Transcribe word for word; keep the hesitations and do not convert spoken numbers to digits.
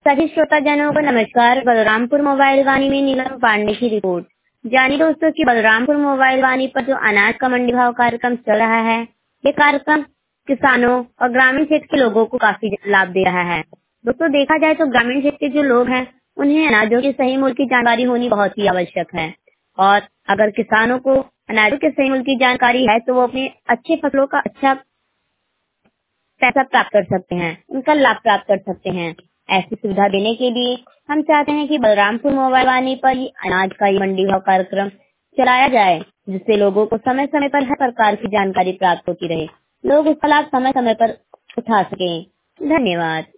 सभी श्रोताजनों को नमस्कार। बलरामपुर मोबाइल वाणी में नीलम पांडे की रिपोर्ट। जानिए दोस्तों कि बलरामपुर मोबाइल वाणी पर जो अनाज का मंडी भाव कार्यक्रम चल रहा है, ये कार्यक्रम किसानों और ग्रामीण क्षेत्र के लोगों को काफी लाभ दे रहा है। दोस्तों देखा जाए तो ग्रामीण क्षेत्र के जो लोग हैं, उन्हें अनाजों के सही मूल्य की जानकारी होनी बहुत ही आवश्यक है। और अगर किसानों को अनाजों के सही मूल्य की जानकारी है, तो वो अपने अच्छे फसलों का अच्छा पैसा प्राप्त कर सकते हैं, उनका लाभ प्राप्त कर सकते हैं। ऐसी सुविधा देने के लिए हम चाहते हैं कि बलरामपुर मोबाइल वाणी पर ही अनाज का ये मंडी भाव कार्यक्रम चलाया जाए, जिससे लोगों को समय समय पर हर प्रकार की जानकारी प्राप्त होती रहे, लोग उसका लाभ समय समय पर उठा सकें। धन्यवाद।